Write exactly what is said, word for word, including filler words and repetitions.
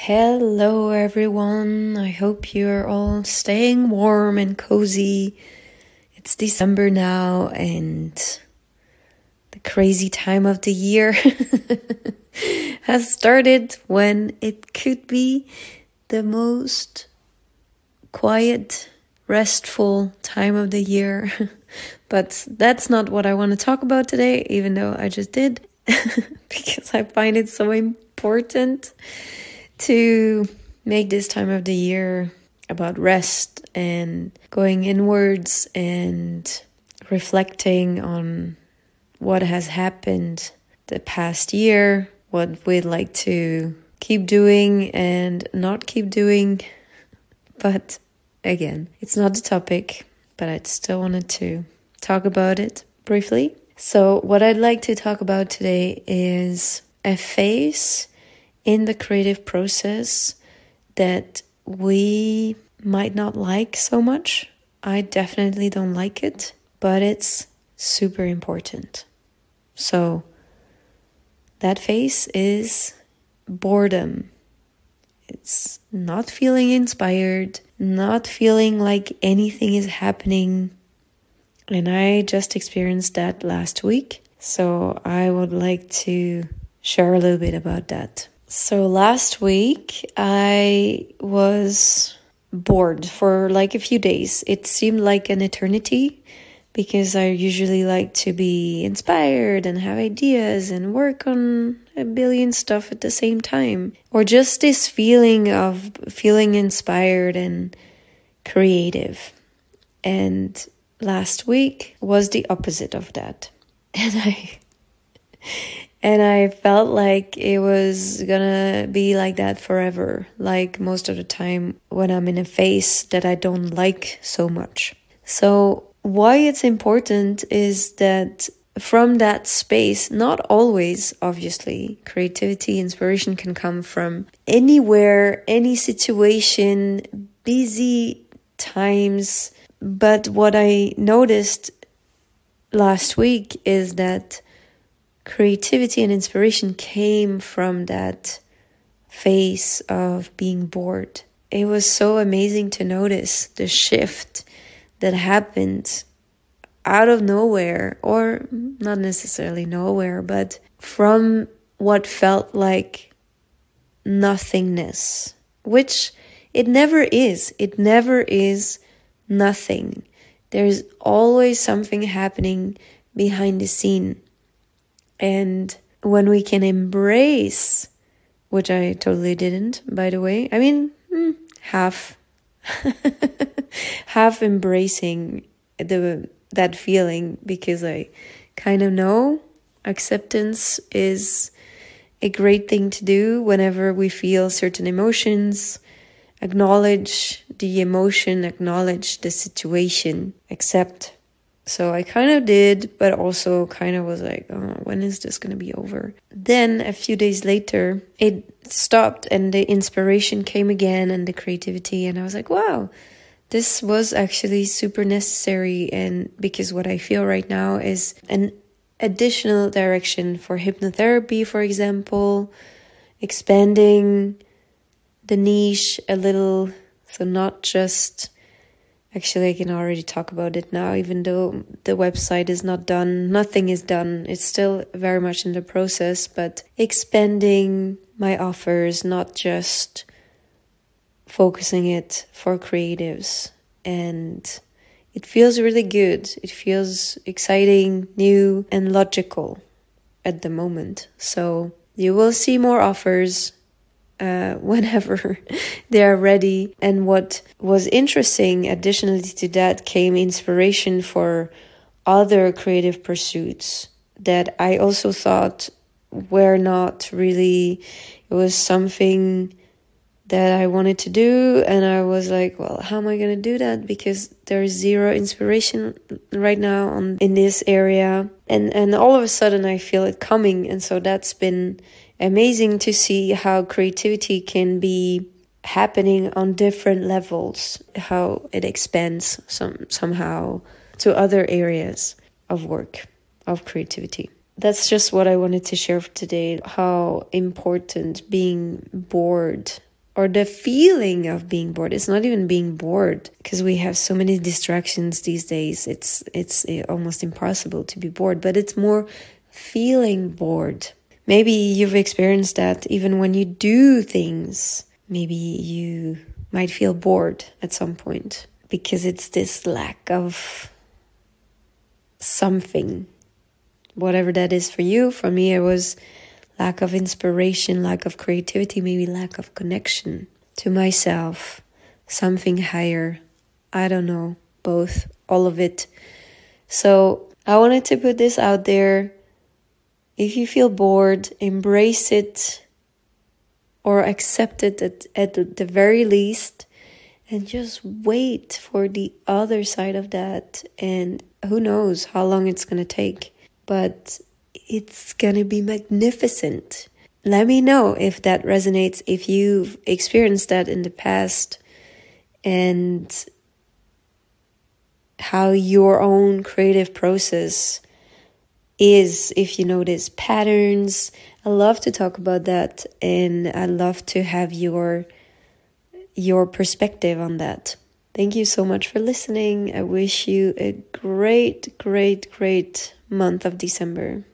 Hello everyone, I hope you're all staying warm and cozy. It's December now and the crazy time of the year has started when it could be the most quiet, restful time of the year. But that's not what I want to talk about today, even though I just did, because I find it so important to make this time of the year about rest and going inwards and reflecting on what has happened the past year, what we'd like to keep doing and not keep doing. But again, it's not the topic, but I still wanted to talk about it briefly. So what I'd like to talk about today is a phase in the creative process that we might not like so much. I definitely don't like it, but it's super important. So that phase is boredom. It's not feeling inspired, not feeling like anything is happening. And I just experienced that last week. So I would like to share a little bit about that. So last week I was bored for like a few days. It seemed like an eternity because I usually like to be inspired and have ideas and work on a billion stuff at the same time. Or just this feeling of feeling inspired and creative. And last week was the opposite of that. And I... And I felt like it was gonna be like that forever, like most of the time when I'm in a phase that I don't like so much. So why it's important is that from that space, not always, obviously, creativity, inspiration can come from anywhere, any situation, busy times. But what I noticed last week is that creativity and inspiration came from that phase of being bored. It was so amazing to notice the shift that happened out of nowhere, or not necessarily nowhere, but from what felt like nothingness, which it never is. It never is nothing. There's always something happening behind the scene. And when we can embrace, which I totally didn't, by the way, I mean, mm, half, half embracing the that feeling, because I kind of know acceptance is a great thing to do whenever we feel certain emotions. Acknowledge the emotion, acknowledge the situation, accept. So I kind of did, but also kind of was like, oh, when is this going to be over? Then a few days later, it stopped and the inspiration came again and the creativity. And I was like, wow, this was actually super necessary. And because what I feel right now is an additional direction for hypnotherapy, for example, expanding the niche a little. So not just... Actually, I can already talk about it now, even though the website is not done. Nothing is done. It's still very much in the process, but expanding my offers, not just focusing it for creatives. And it feels really good. It feels exciting, new, and logical at the moment. So you will see more offers Uh, whenever they are ready. And what was interesting, additionally to that, came inspiration for other creative pursuits that I also thought were not really, it was something that I wanted to do. And I was like, well, how am I going to do that? Because there's zero inspiration right now on, in this area. And, and all of a sudden I feel it coming. And so that's been amazing to see how creativity can be happening on different levels, how it expands some somehow to other areas of work, of creativity. That's just what I wanted to share for today, how important being bored or the feeling of being bored. It's not even being bored, because we have so many distractions these days. It's it's almost impossible to be bored, but it's more feeling bored. Maybe you've experienced that even when you do things. Maybe you might feel bored at some point because it's this lack of something, whatever that is for you. For me, it was lack of inspiration, lack of creativity, maybe lack of connection to myself, something higher. I don't know, both, all of it. So I wanted to put this out there. If you feel bored, embrace it or accept it at, at the very least, and just wait for the other side of that. And who knows how long it's going to take, but it's going to be magnificent. Let me know if that resonates, if you've experienced that in the past, and how your own creative process is, if you notice patterns. I love to talk about that, and I love to have your your perspective on that. Thank you so much for listening. I wish you a great, great, great month of December.